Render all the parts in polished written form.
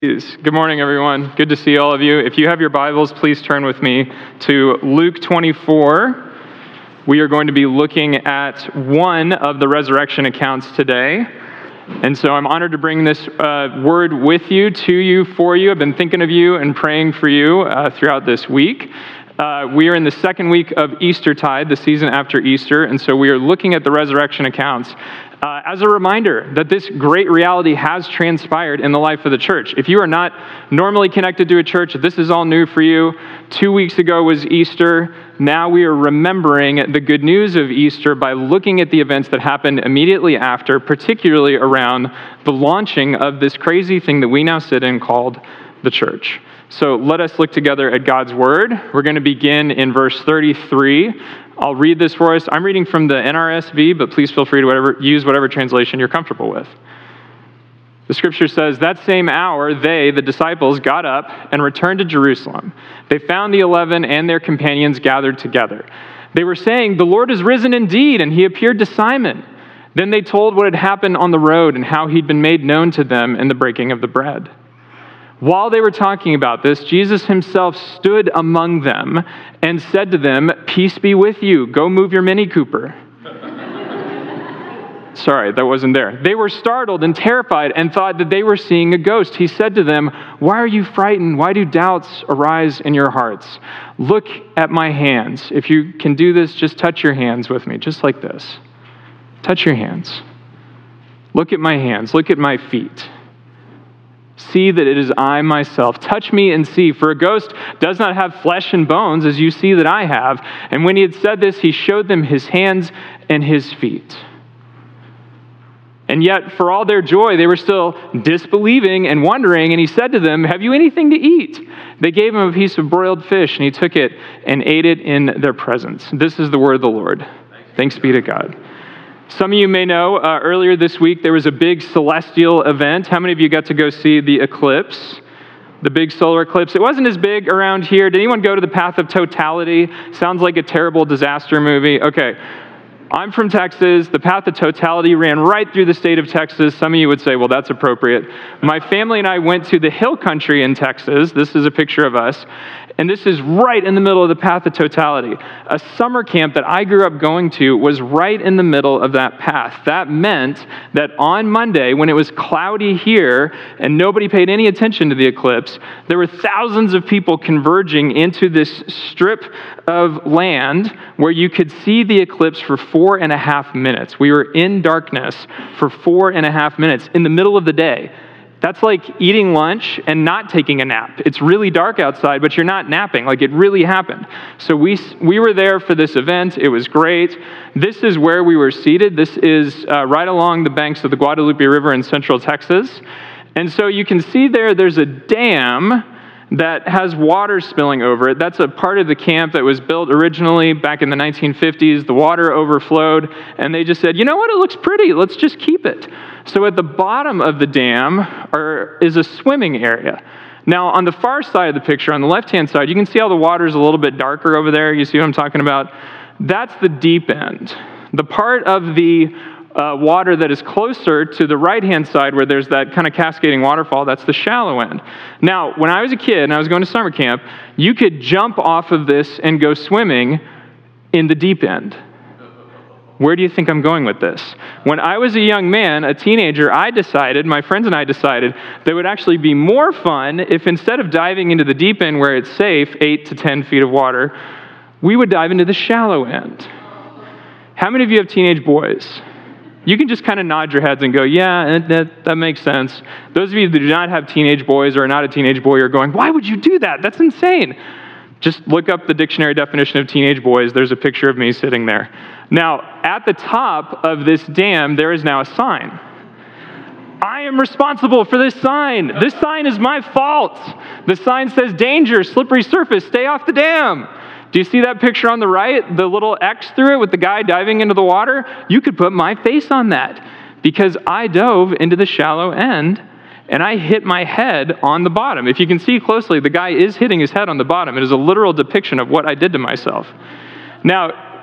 Good morning, everyone. Good to see all of you. If you have your Bibles, please turn with me to Luke 24. We are going to be looking at one of the resurrection accounts today. And so I'm honored to bring this word with you, to you, for you. I've been thinking of you and praying for you throughout this week. We are in the second week of Eastertide, the season after Easter, and so we are looking at the resurrection accounts as a reminder that this great reality has transpired in the life of the church. If you are not normally connected to a church, this is all new for you. 2 weeks ago was Easter. Now we are remembering the good news of Easter by looking at the events that happened immediately after, particularly around the launching of this crazy thing that we now sit in called the church. So let us look together at God's Word. We're going to begin in verse 33. I'll read this for us. I'm reading from the NRSV, but please feel free to use whatever translation you're comfortable with. The scripture says, "That same hour, they, the disciples, got up and returned to Jerusalem. They found the 11 and their companions gathered together. They were saying, 'The Lord is risen indeed, and he appeared to Simon.' Then they told what had happened on the road and how he'd been made known to them in the breaking of the bread. While they were talking about this, Jesus himself stood among them and said to them, 'Peace be with you. Go move your Mini Cooper.'" Sorry, that wasn't there. They were startled and terrified and thought that they were seeing a ghost. He said to them, "Why are you frightened? Why do doubts arise in your hearts? Look at my hands." If you can do this, just touch your hands with me, just like this. Touch your hands. Look at my hands. Look at my feet. See that it is I myself. Touch me and see, for a ghost does not have flesh and bones, as you see that I have. And when he had said this, he showed them his hands and his feet. And yet, for all their joy, they were still disbelieving and wondering, and he said to them, "Have you anything to eat?" They gave him a piece of broiled fish, and he took it and ate it in their presence. This is the word of the Lord. Thanks be to God. Some of you may know, earlier this week, there was a big celestial event. How many of you got to go see the eclipse? The big solar eclipse. It wasn't as big around here. Did anyone go to the Path of Totality? Sounds like a terrible disaster movie. Okay. I'm from Texas. The Path of Totality ran right through the state of Texas. Some of you would say, well, that's appropriate. My family and I went to the hill country in Texas. This is a picture of us. And this is right in the middle of the Path of Totality. A summer camp that I grew up going to was right in the middle of that path. That meant that on Monday, when it was cloudy here and nobody paid any attention to the eclipse, there were thousands of people converging into this strip of land where you could see the eclipse for 4.5 minutes. We were in darkness for 4.5 minutes in the middle of the day. That's like eating lunch and not taking a nap. It's really dark outside, but you're not napping. Like, it really happened. So we were there for this event. It was great. This is where we were seated. This is right along the banks of the Guadalupe River in central Texas. And so you can see there's a dam that has water spilling over it. That's a part of the camp that was built originally back in the 1950s. The water overflowed, and they just said, you know what, it looks pretty, let's just keep it. So at the bottom of the dam is a swimming area. Now, on the far side of the picture, on the left-hand side, you can see how the water is a little bit darker over there. You see what I'm talking about? That's the deep end. The part of the water that is closer to the right-hand side where there's that kind of cascading waterfall, that's the shallow end. Now, when I was a kid and I was going to summer camp, you could jump off of this and go swimming in the deep end. Where do you think I'm going with this? When I was a young man, a teenager, my friends and I decided that it would actually be more fun if instead of diving into the deep end where it's safe, 8 to 10 feet of water, we would dive into the shallow end. How many of you have teenage boys? You can just kind of nod your heads and go, yeah, that makes sense. Those of you that do not have teenage boys or are not a teenage boy are going, why would you do that? That's insane. Just look up the dictionary definition of teenage boys. There's a picture of me sitting there. Now, at the top of this dam, there is now a sign. I am responsible for this sign. This sign is my fault. The sign says, danger, slippery surface, stay off the dam. Do you see that picture on the right? The little X through it with the guy diving into the water? You could put my face on that because I dove into the shallow end and I hit my head on the bottom. If you can see closely, the guy is hitting his head on the bottom. It is a literal depiction of what I did to myself. Now,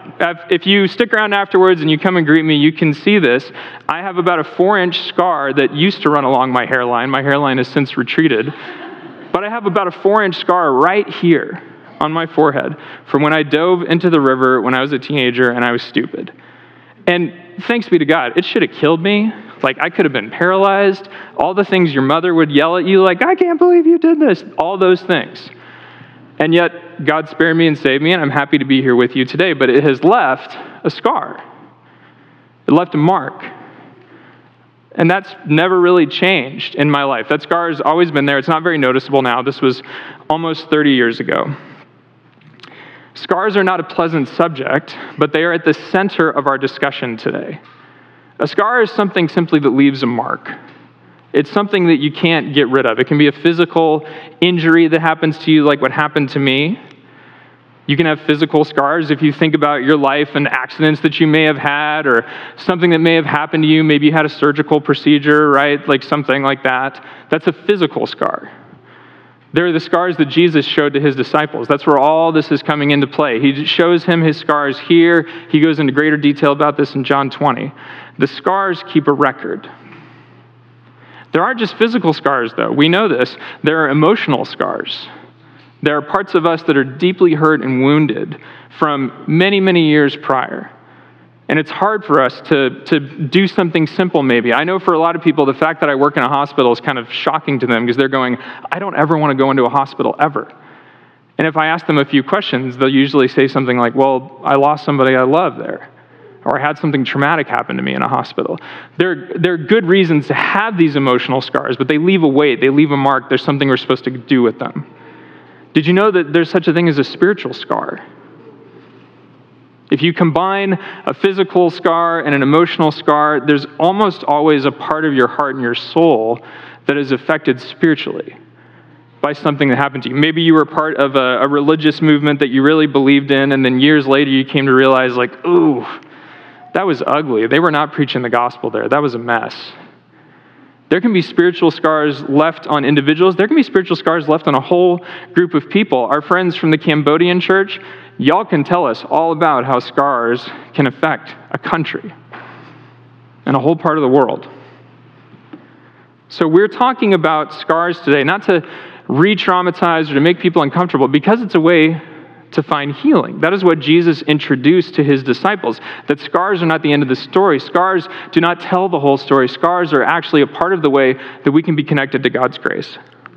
If you stick around afterwards and you come and greet me, you can see this. I have about a 4-inch scar that used to run along my hairline. My hairline has since retreated. But I have about a 4-inch scar right here on my forehead from when I dove into the river when I was a teenager and I was stupid. And thanks be to God, it should have killed me. Like, I could have been paralyzed. All the things your mother would yell at you, like, I can't believe you did this. All those things. And yet, God spared me and saved me, and I'm happy to be here with you today. But it has left a scar. It left a mark. And that's never really changed in my life. That scar has always been there. It's not very noticeable now. This was almost 30 years ago. Scars are not a pleasant subject, but they are at the center of our discussion today. A scar is something simply that leaves a mark. It's something that you can't get rid of. It can be a physical injury that happens to you, like what happened to me. You can have physical scars if you think about your life and accidents that you may have had or something that may have happened to you. Maybe you had a surgical procedure, right? Like something like that. That's a physical scar. They're the scars that Jesus showed to his disciples. That's where all this is coming into play. He shows him his scars here. He goes into greater detail about this in John 20. The scars keep a record. There aren't just physical scars, though. We know this. There are emotional scars. There are parts of us that are deeply hurt and wounded from many, many years prior. And it's hard for us to do something simple, maybe. I know for a lot of people, the fact that I work in a hospital is kind of shocking to them because they're going, I don't ever want to go into a hospital, ever. And if I ask them a few questions, they'll usually say something like, well, I lost somebody I love there. Or I had something traumatic happen to me in a hospital. There are good reasons to have these emotional scars, but they leave a weight, they leave a mark. There's something we're supposed to do with them. Did you know that there's such a thing as a spiritual scar? If you combine a physical scar and an emotional scar, there's almost always a part of your heart and your soul that is affected spiritually by something that happened to you. Maybe you were part of a religious movement that you really believed in, and then years later you came to realize, like, ooh, that was ugly. They were not preaching the gospel there. That was a mess. There can be spiritual scars left on individuals. There can be spiritual scars left on a whole group of people. Our friends from the Cambodian church, y'all can tell us all about how scars can affect a country and a whole part of the world. So we're talking about scars today, not to re-traumatize or to make people uncomfortable, because it's a way to find healing. That is what Jesus introduced to his disciples, that scars are not the end of the story. Scars do not tell the whole story. Scars are actually a part of the way that we can be connected to God's grace.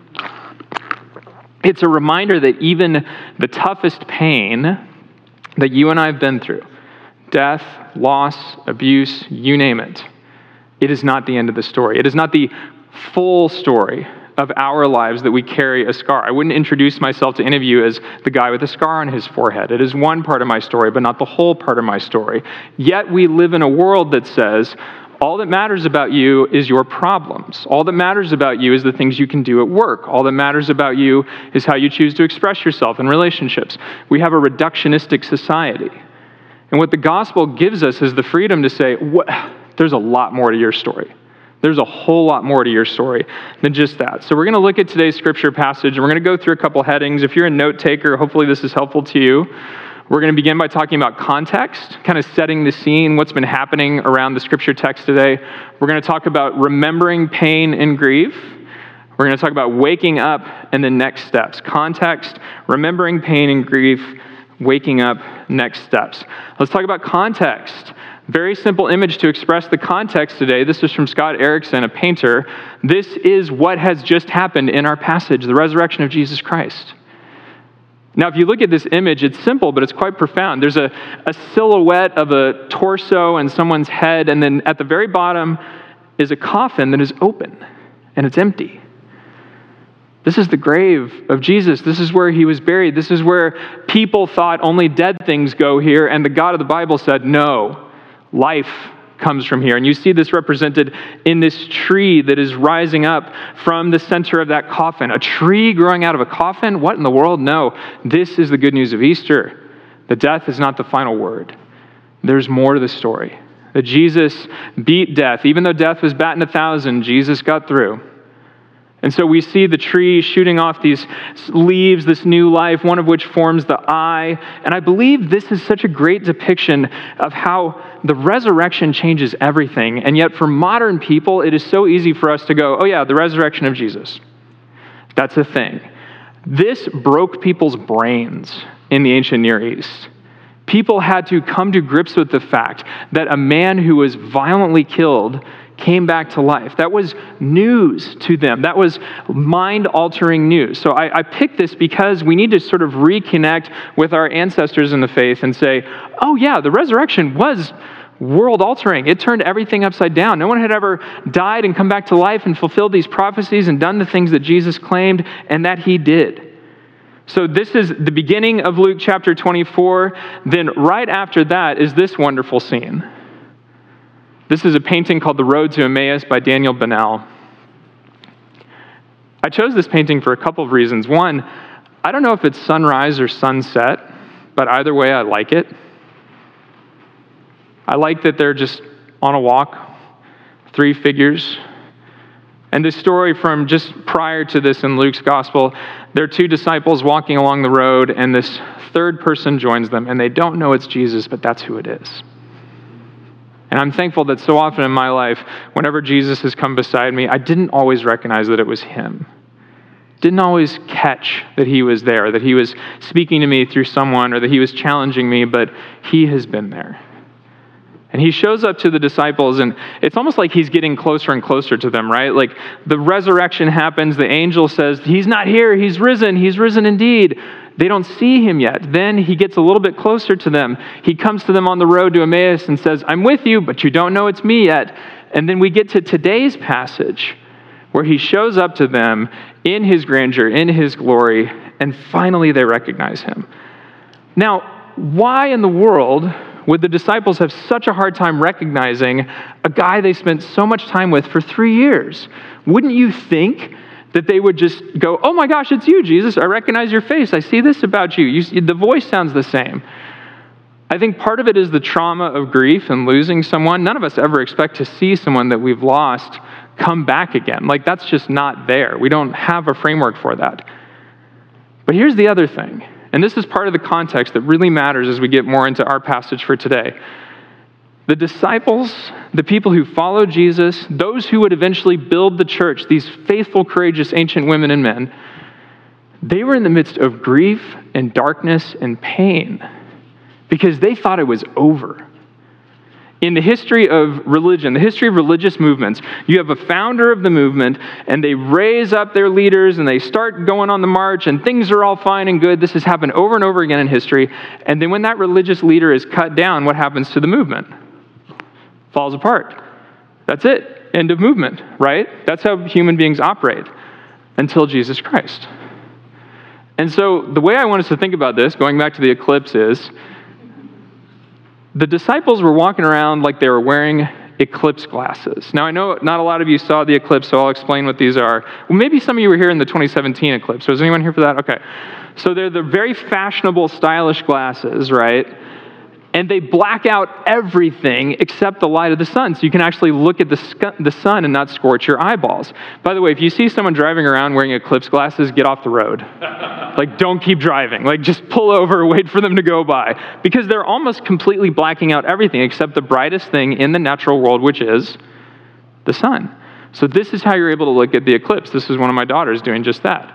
It's a reminder that even the toughest pain that you and I have been through, death, loss, abuse, you name it, it is not the end of the story. It is not the full story of our lives that we carry a scar. I wouldn't introduce myself to any of you as the guy with a scar on his forehead. It is one part of my story, but not the whole part of my story. Yet we live in a world that says, all that matters about you is your problems. All that matters about you is the things you can do at work. All that matters about you is how you choose to express yourself in relationships. We have a reductionistic society. And what the gospel gives us is the freedom to say, there's a lot more to your story. There's a whole lot more to your story than just that. So we're going to look at today's scripture passage, and we're going to go through a couple headings. If you're a note taker, hopefully this is helpful to you. We're going to begin by talking about context, kind of setting the scene, what's been happening around the scripture text today. We're going to talk about remembering pain and grief. We're going to talk about waking up and the next steps. Context, remembering pain and grief, waking up, next steps. Let's talk about context. Very simple image to express the context today. This is from Scott Erickson, a painter. This is what has just happened in our passage, the resurrection of Jesus Christ. Now, if you look at this image, it's simple, but it's quite profound. There's a silhouette of a torso and someone's head, and then at the very bottom is a coffin that is open, and it's empty. This is the grave of Jesus. This is where he was buried. This is where people thought only dead things go here, and the God of the Bible said, no, life comes from here. And you see this represented in this tree that is rising up from the center of that coffin. A tree growing out of a coffin? What in the world? No. This is the good news of Easter. The death is not the final word. There's more to the story. That Jesus beat death. Even though death was batting 1,000, Jesus got through. And so we see the tree shooting off these leaves, this new life, one of which forms the eye. And I believe this is such a great depiction of how the resurrection changes everything. And yet for modern people, it is so easy for us to go, oh yeah, the resurrection of Jesus. That's a thing. This broke people's brains in the ancient Near East. People had to come to grips with the fact that a man who was violently killed came back to life. That was news to them. That was mind-altering news. So I picked this because we need to sort of reconnect with our ancestors in the faith and say, oh yeah, the resurrection was world-altering. It turned everything upside down. No one had ever died and come back to life and fulfilled these prophecies and done the things that Jesus claimed and that he did. So this is the beginning of Luke chapter 24. Then right after that is this wonderful scene. This is a painting called The Road to Emmaus by Daniel Bennell. I chose this painting for a couple of reasons. One, I don't know if it's sunrise or sunset, but either way I like it. I like that they're just on a walk, 3 figures. And the story from just prior to this in Luke's gospel, there are 2 disciples walking along the road, and this third person joins them, and they don't know it's Jesus, but that's who it is. And I'm thankful that so often in my life, whenever Jesus has come beside me, I didn't always recognize that it was him. Didn't always catch that he was there, that he was speaking to me through someone, or that he was challenging me, but he has been there. And he shows up to the disciples, and it's almost like he's getting closer and closer to them, right? Like the resurrection happens, the angel says, he's not here, he's risen indeed. They don't see him yet. Then he gets a little bit closer to them. He comes to them on the road to Emmaus and says, I'm with you, but you don't know it's me yet. And then we get to today's passage where he shows up to them in his grandeur, in his glory, and finally they recognize him. Now, why in the world would the disciples have such a hard time recognizing a guy they spent so much time with for 3 years? Wouldn't you think that they would just go, oh my gosh, it's you, Jesus. I recognize your face. I see this about you. The voice sounds the same. I think part of it is the trauma of grief and losing someone. None of us ever expect to see someone that we've lost come back again. Like, that's just not there. We don't have a framework for that. But here's the other thing, and this is part of the context that really matters as we get more into our passage for today. The disciples, the people who followed Jesus, those who would eventually build the church, these faithful, courageous, ancient women and men, they were in the midst of grief and darkness and pain because they thought it was over. In the history of religion, the history of religious movements, you have a founder of the movement, and they raise up their leaders, and they start going on the march, and things are all fine and good. This has happened over and over again in history. And then when that religious leader is cut down, what happens to the movement? Falls apart. That's it. End of movement, right? That's how human beings operate until Jesus Christ. And so the way I want us to think about this, going back to the eclipse, is the disciples were walking around like they were wearing eclipse glasses. Now, I know not a lot of you saw the eclipse, so I'll explain what these are. Well, maybe some of you were here in the 2017 eclipse. Was anyone here for that? Okay. So they're the very fashionable, stylish glasses, right? And they black out everything except the light of the sun. So you can actually look at the sun and not scorch your eyeballs. By the way, if you see someone driving around wearing eclipse glasses, get off the road. Like, don't keep driving. Like, just pull over, wait for them to go by. Because they're almost completely blacking out everything except the brightest thing in the natural world, which is the sun. So this is how you're able to look at the eclipse. This is one of my daughters doing just that.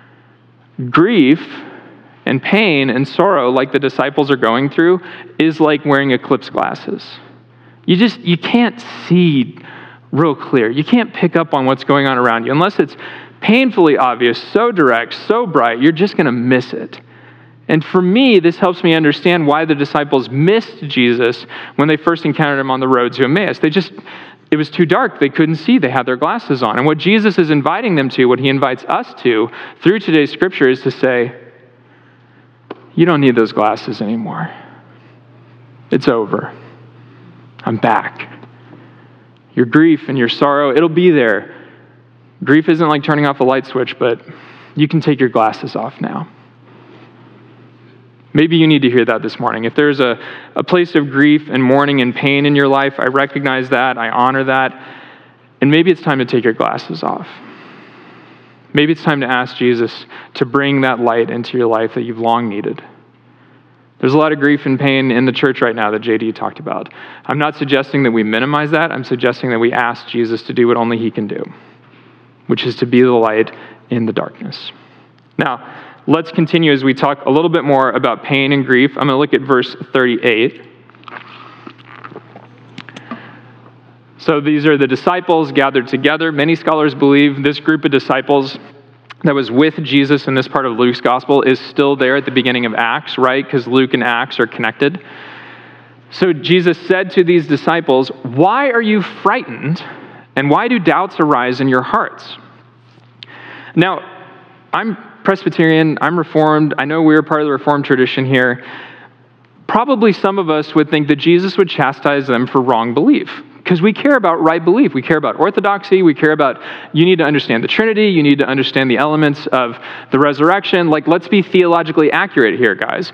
Grief and pain and sorrow, like the disciples are going through, is like wearing eclipse glasses. You can't see real clear. You can't pick up on what's going on around you. Unless it's painfully obvious, so direct, so bright, you're just going to miss it. And for me, this helps me understand why the disciples missed Jesus when they first encountered him on the road to Emmaus. It was too dark. They couldn't see. They had their glasses on. And what Jesus is inviting them to, what he invites us to through today's scripture, is to say, you don't need those glasses anymore. It's over. I'm back. Your grief and your sorrow, it'll be there. Grief isn't like turning off a light switch, but you can take your glasses off now. Maybe you need to hear that this morning. If there's a place of grief and mourning and pain in your life, I recognize that, I honor that, and maybe it's time to take your glasses off. maybe it's time to ask Jesus to bring that light into your life that you've long needed. There's a lot of grief and pain in the church right now that JD talked about. I'm not suggesting that we minimize that. I'm suggesting that we ask Jesus to do what only he can do, which is to be the light in the darkness. Now, let's continue as we talk a little bit more about pain and grief. I'm going to look at verse 38. So these are the disciples gathered together. Many scholars believe this group of disciples that was with Jesus in this part of Luke's gospel is still there at the beginning of Acts, right? Because Luke and Acts are connected. So Jesus said to these disciples, "Why are you frightened, and why do doubts arise in your hearts?" Now, I'm Presbyterian, I'm Reformed, I know we're part of the Reformed tradition here. Probably some of us would think that Jesus would chastise them for wrong belief, because we care about right belief. We care about orthodoxy. We care about, you need to understand the Trinity. You need to understand the elements of the resurrection. Like, let's be theologically accurate here, guys.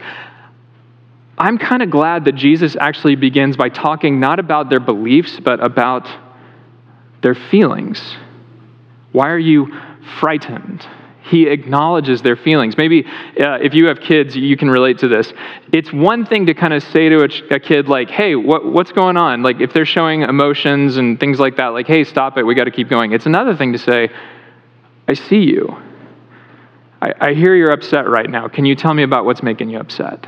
I'm kind of glad that Jesus actually begins by talking not about their beliefs, but about their feelings. Why are you frightened? He acknowledges their feelings. Maybe if you have kids, you can relate to this. It's one thing to kind of say to a kid, like, hey, what's going on? Like, if they're showing emotions and things like that, like, hey, stop it, we got to keep going. It's another thing to say, I see you. I hear you're upset right now. Can you tell me about what's making you upset?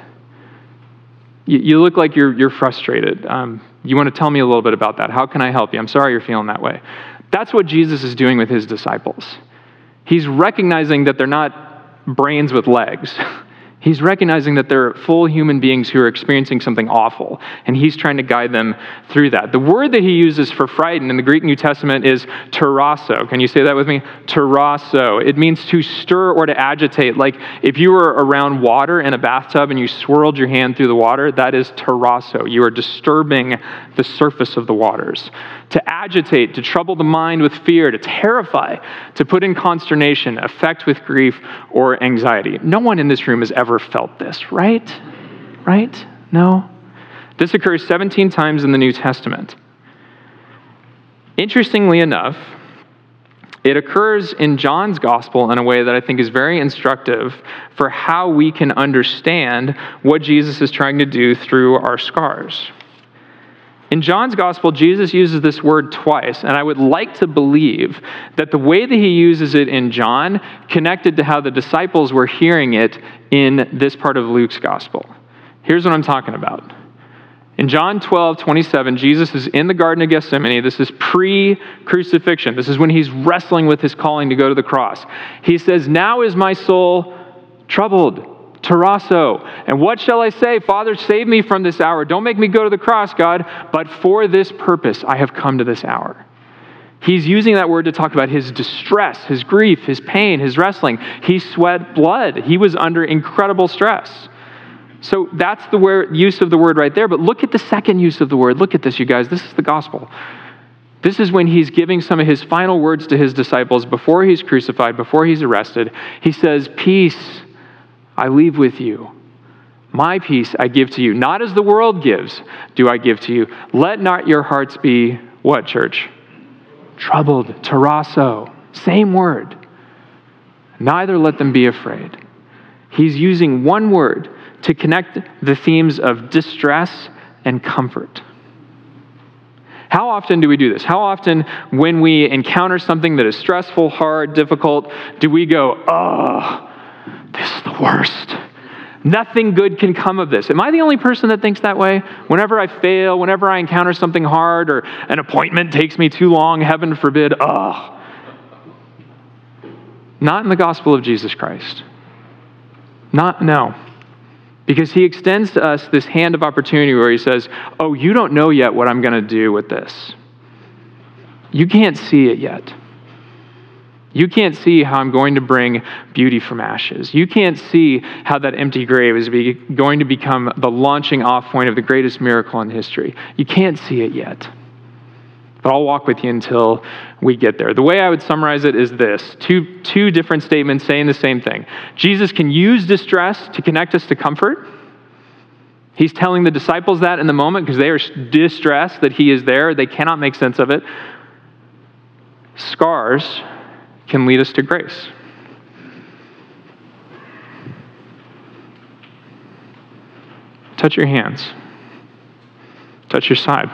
You look like you're frustrated. You want to tell me a little bit about that. How can I help you? I'm sorry you're feeling that way. That's what Jesus is doing with his disciples. He's recognizing that they're not brains with legs. He's recognizing that they're full human beings who are experiencing something awful, and he's trying to guide them through that. The word that he uses for frightened in the Greek New Testament is tarasso. Can you say that with me? Tarasso. It means to stir or to agitate. Like if you were around water in a bathtub and you swirled your hand through the water, that is tarasso. You are disturbing the surface of the waters. To agitate, to trouble the mind with fear, to terrify, to put in consternation, affect with grief or anxiety. No one in this room has ever felt this, right? Right? No? This occurs 17 times in the New Testament. Interestingly enough, it occurs in John's gospel in a way that I think is very instructive for how we can understand what Jesus is trying to do through our scars. In John's gospel, Jesus uses this word twice, and I would like to believe that the way that he uses it in John connected to how the disciples were hearing it in this part of Luke's gospel. Here's what I'm talking about. In John 12:27, Jesus is in the Garden of Gethsemane. This is pre-crucifixion. This is when he's wrestling with his calling to go to the cross. He says, "Now is my soul troubled." Tarasso. And what shall I say? Father, save me from this hour. Don't make me go to the cross, God. But for this purpose, I have come to this hour. He's using that word to talk about his distress, his grief, his pain, his wrestling. He sweat blood. He was under incredible stress. So that's the use of the word right there. But look at the second use of the word. Look at this, you guys. This is the gospel. This is when he's giving some of his final words to his disciples before he's crucified, before he's arrested. He says, "Peace I leave with you. My peace I give to you. Not as the world gives do I give to you. Let not your hearts be," what, church? Troubled. Tarasso. Same word. Neither let them be afraid. He's using one word to connect the themes of distress and comfort. How often do we do this? How often when we encounter something that is stressful, hard, difficult, do we go, "Oh, this is the worst. Nothing good can come of this"? Am I the only person that thinks that way? Whenever I fail, whenever I encounter something hard, or an appointment takes me too long, heaven forbid, Not in the gospel of Jesus Christ. No. Because he extends to us this hand of opportunity where he says, "Oh, you don't know yet what I'm going to do with this. You can't see it yet. You can't see how I'm going to bring beauty from ashes. You can't see how that empty grave is going to become the launching off point of the greatest miracle in history. You can't see it yet. But I'll walk with you until we get there." The way I would summarize it is this. Two different statements saying the same thing. Jesus can use distress to connect us to comfort. He's telling the disciples that in the moment because they are distressed that he is there. They cannot make sense of it. Scars can lead us to grace. Touch your hands. Touch your side.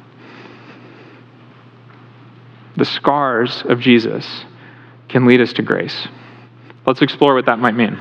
The scars of Jesus can lead us to grace. Let's explore what that might mean.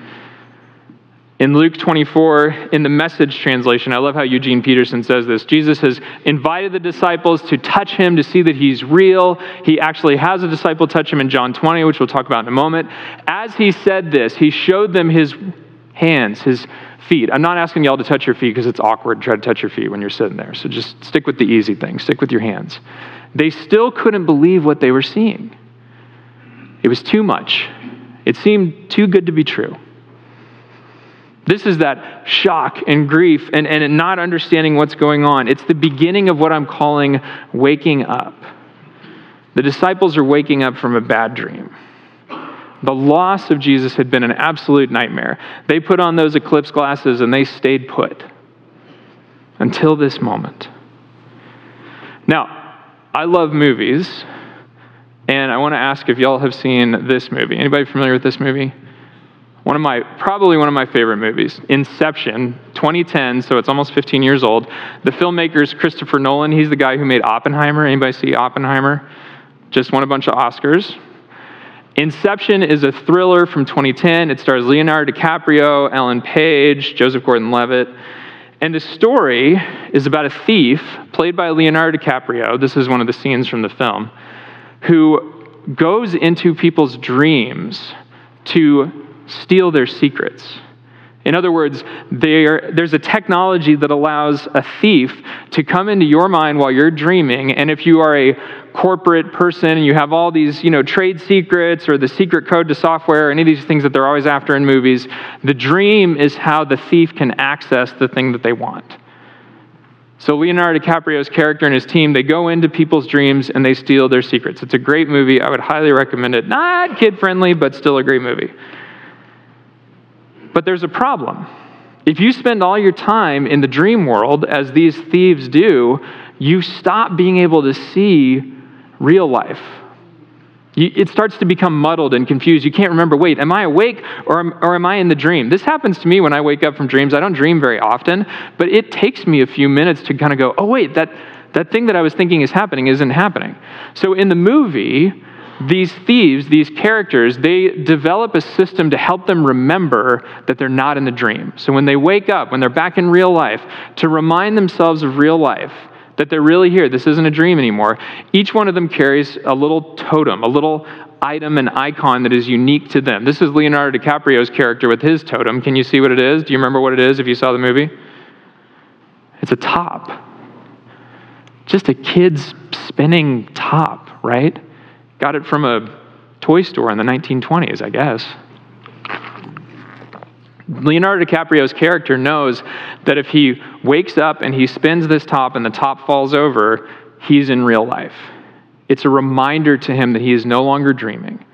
In Luke 24, in the Message translation, I love how Eugene Peterson says this. Jesus has invited the disciples to touch him, to see that he's real. He actually has a disciple touch him in John 20, which we'll talk about in a moment. As he said this, he showed them his hands, his feet. I'm not asking y'all to touch your feet because it's awkward to try to touch your feet when you're sitting there. So just stick with the easy thing. Stick with your hands. They still couldn't believe what they were seeing. It was too much. It seemed too good to be true. This is that shock and grief and not understanding what's going on. It's the beginning of what I'm calling waking up. The disciples are waking up from a bad dream. The loss of Jesus had been an absolute nightmare. They put on those eclipse glasses and they stayed put until this moment. Now, I love movies, and I want to ask if y'all have seen this movie. Anybody familiar with this movie? Probably one of my favorite movies, Inception, 2010, so it's almost 15 years old. The filmmaker is Christopher Nolan. He's the guy who made Oppenheimer. Anybody see Oppenheimer? Just won a bunch of Oscars. Inception is a thriller from 2010. It stars Leonardo DiCaprio, Ellen Page, Joseph Gordon-Levitt. And the story is about a thief, played by Leonardo DiCaprio. This is one of the scenes from the film, who goes into people's dreams to steal their secrets. In other words, there's a technology that allows a thief to come into your mind while you're dreaming, and if you are a corporate person and you have all these, trade secrets or the secret code to software, any of these things that they're always after in movies, the dream is how the thief can access the thing that they want. So Leonardo DiCaprio's character and his team, they go into people's dreams and they steal their secrets. It's a great movie. I would highly recommend it. Not kid-friendly, but still a great movie. But there's a problem. If you spend all your time in the dream world, as these thieves do, you stop being able to see real life. It starts to become muddled and confused. You can't remember, wait, am I awake or am I in the dream? This happens to me when I wake up from dreams. I don't dream very often, but it takes me a few minutes to kind of go, oh wait, that thing that I was thinking is happening isn't happening. So in the movie, these thieves, these characters, they develop a system to help them remember that they're not in the dream. So when they wake up, when they're back in real life, to remind themselves of real life, that they're really here, this isn't a dream anymore, each one of them carries a little totem, a little item and icon that is unique to them. This is Leonardo DiCaprio's character with his totem. Can you see what it is? Do you remember what it is if you saw the movie? It's a top. Just a kid's spinning top, right? Got it from a toy store in the 1920s, I guess. Leonardo DiCaprio's character knows that if he wakes up and he spins this top and the top falls over, he's in real life. It's a reminder to him that he is no longer dreaming.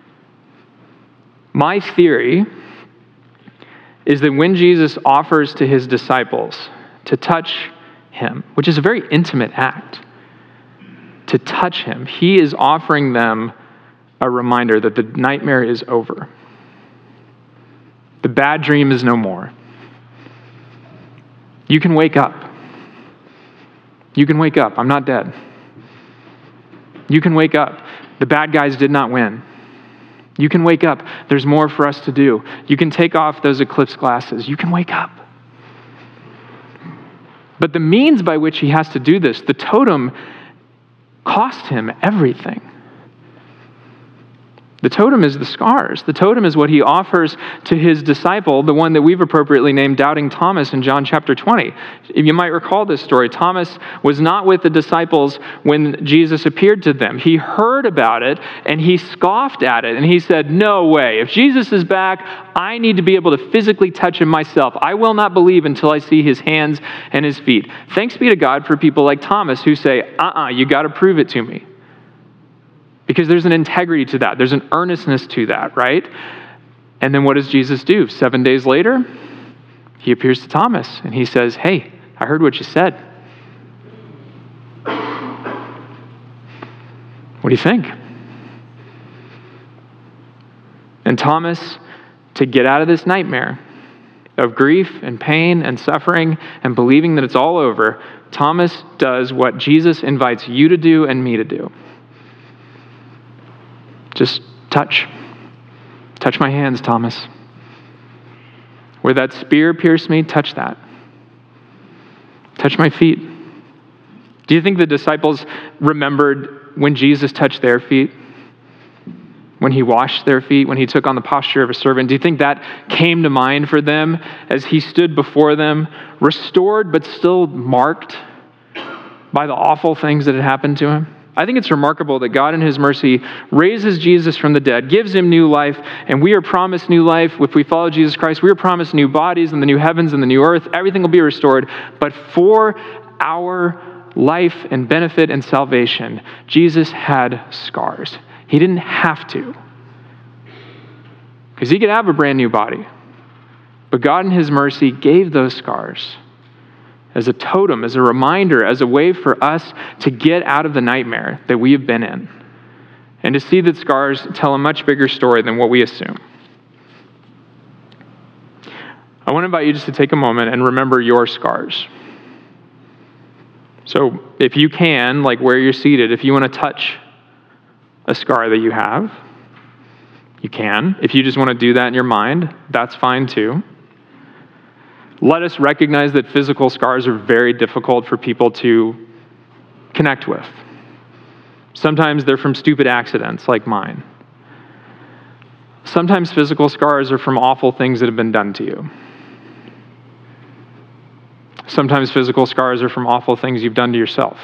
My theory is that when Jesus offers to his disciples to touch him, which is a very intimate act, to touch him, he is offering them a reminder that the nightmare is over. The bad dream is no more. You can wake up. You can wake up. I'm not dead. You can wake up. The bad guys did not win. You can wake up. There's more for us to do. You can take off those eclipse glasses. You can wake up. But the means by which he has to do this, the totem, cost him everything. The totem is the scars. The totem is what he offers to his disciple, the one that we've appropriately named Doubting Thomas in John chapter 20. You might recall this story. Thomas was not with the disciples when Jesus appeared to them. He heard about it and he scoffed at it and he said, no way. If Jesus is back, I need to be able to physically touch him myself. I will not believe until I see his hands and his feet. Thanks be to God for people like Thomas who say, you got to prove it to me. Because there's an integrity to that. There's an earnestness to that, right? And then what does Jesus do? 7 days later, he appears to Thomas and he says, hey, I heard what you said. What do you think? And Thomas, to get out of this nightmare of grief and pain and suffering and believing that it's all over, Thomas does what Jesus invites you to do and me to do. Just touch. Touch my hands, Thomas. Where that spear pierced me, touch that. Touch my feet. Do you think the disciples remembered when Jesus touched their feet? When he washed their feet, when he took on the posture of a servant? Do you think that came to mind for them as he stood before them, restored but still marked by the awful things that had happened to him? I think it's remarkable that God in his mercy raises Jesus from the dead, gives him new life, and we are promised new life. If we follow Jesus Christ, we are promised new bodies and the new heavens and the new earth. Everything will be restored. But for our life and benefit and salvation, Jesus had scars. He didn't have to, because he could have a brand new body. But God in his mercy gave those scars as a totem, as a reminder, as a way for us to get out of the nightmare that we have been in, and to see that scars tell a much bigger story than what we assume. I want to invite you just to take a moment and remember your scars. So if you can, like where you're seated, if you want to touch a scar that you have, you can. If you just want to do that in your mind, that's fine too. Let us recognize that physical scars are very difficult for people to connect with. Sometimes they're from stupid accidents like mine. Sometimes physical scars are from awful things that have been done to you. Sometimes physical scars are from awful things you've done to yourself.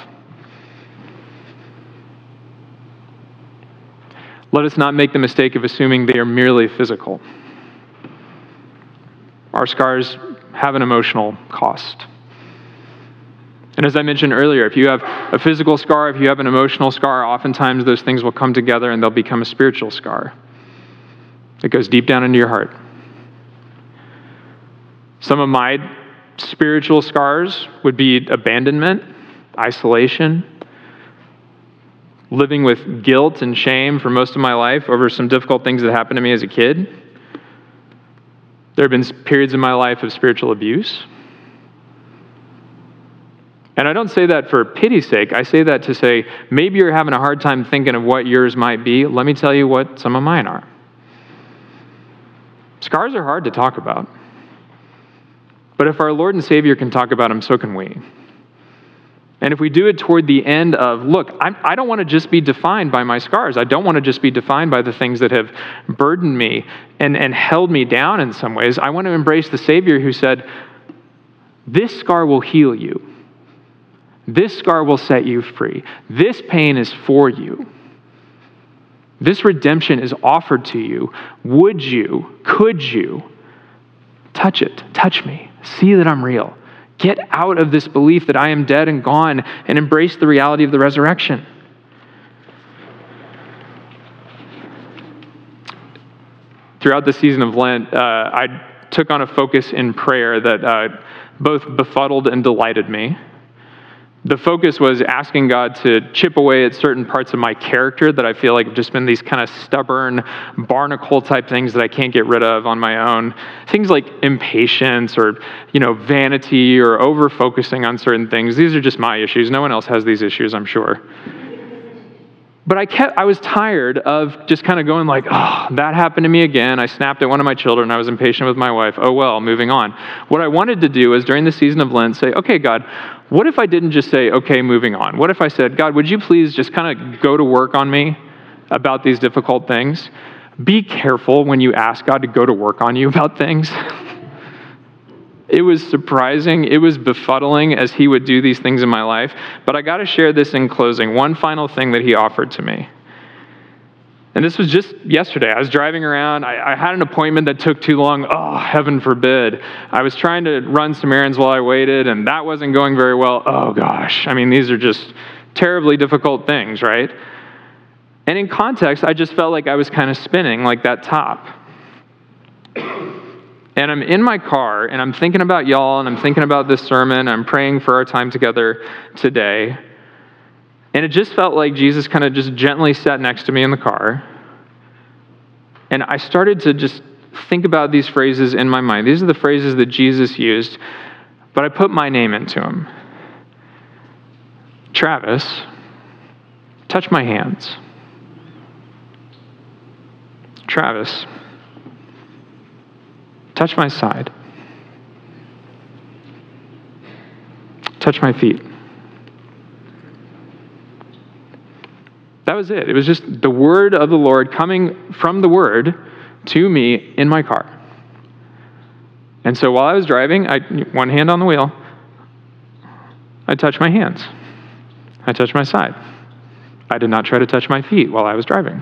Let us not make the mistake of assuming they are merely physical. Our scars have an emotional cost. And as I mentioned earlier, if you have a physical scar, if you have an emotional scar, oftentimes those things will come together and they'll become a spiritual scar. It goes deep down into your heart. Some of my spiritual scars would be abandonment, isolation, living with guilt and shame for most of my life over some difficult things that happened to me as a kid. There have been periods in my life of spiritual abuse. And I don't say that for pity's sake. I say that to say, maybe you're having a hard time thinking of what yours might be. Let me tell you what some of mine are. Scars are hard to talk about. But if our Lord and Savior can talk about them, so can we. And if we do it toward the end of, look, I don't want to just be defined by my scars. I don't want to just be defined by the things that have burdened me and held me down in some ways. I want to embrace the Savior who said, this scar will heal you. This scar will set you free. This pain is for you. This redemption is offered to you. Would you, could you touch it? Touch me. See that I'm real. Get out of this belief that I am dead and gone and embrace the reality of the resurrection. Throughout the season of Lent, I took on a focus in prayer that both befuddled and delighted me. The focus was asking God to chip away at certain parts of my character that I feel like have just been these kind of stubborn, barnacle type things that I can't get rid of on my own. Things like impatience or, vanity or over-focusing on certain things. These are just my issues. No one else has these issues, I'm sure. But I was tired of just kind of going like, oh, that happened to me again. I snapped at one of my children. I was impatient with my wife. Oh, well, moving on. What I wanted to do is during the season of Lent say, okay, God, what if I didn't just say, okay, moving on? What if I said, God, would you please just kind of go to work on me about these difficult things? Be careful when you ask God to go to work on you about things. It was surprising. It was befuddling as he would do these things in my life. But I got to share this in closing. One final thing that he offered to me. And this was just yesterday. I was driving around. I had an appointment that took too long. Oh, heaven forbid. I was trying to run some errands while I waited, and that wasn't going very well. Oh, gosh. I mean, these are just terribly difficult things, right? And in context, I just felt like I was kind of spinning like that top. And I'm in my car, and I'm thinking about y'all, and I'm thinking about this sermon. I'm praying for our time together today. And it just felt like Jesus kind of just gently sat next to me in the car. And I started to just think about these phrases in my mind. These are the phrases that Jesus used, but I put my name into them. Travis, touch my hands. Travis, touch my side. Touch my feet. That was it. It was just the word of the Lord coming from the word to me in my car. And so while I was driving, one hand on the wheel, I touched my hands. I touched my side. I did not try to touch my feet while I was driving.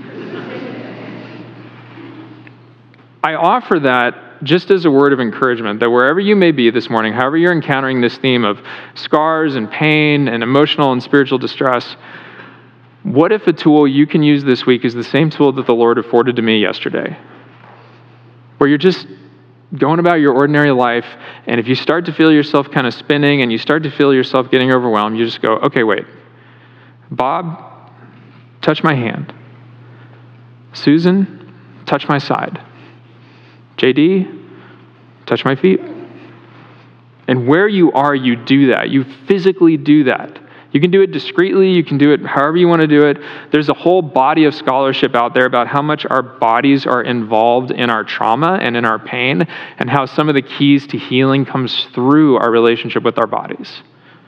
I offer that just as a word of encouragement, that wherever you may be this morning, however you're encountering this theme of scars and pain and emotional and spiritual distress, what if a tool you can use this week is the same tool that the Lord afforded to me yesterday? Where you're just going about your ordinary life, and if you start to feel yourself kind of spinning and you start to feel yourself getting overwhelmed, you just go, okay, wait. Bob, touch my hand. Susan, touch my side. JD, touch my feet. And where you are, you do that. You physically do that. You can do it discreetly. You can do it however you want to do it. There's a whole body of scholarship out there about how much our bodies are involved in our trauma and in our pain, and how some of the keys to healing comes through our relationship with our bodies.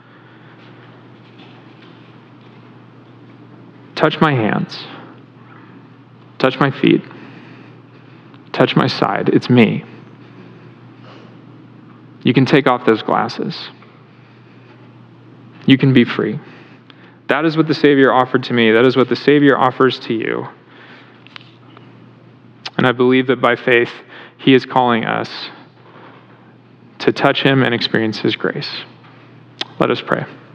Touch my hands. Touch my feet. Touch my side. It's me. You can take off those glasses. You can be free. That is what the Savior offered to me. That is what the Savior offers to you. And I believe that by faith, He is calling us to touch Him and experience His grace. Let us pray.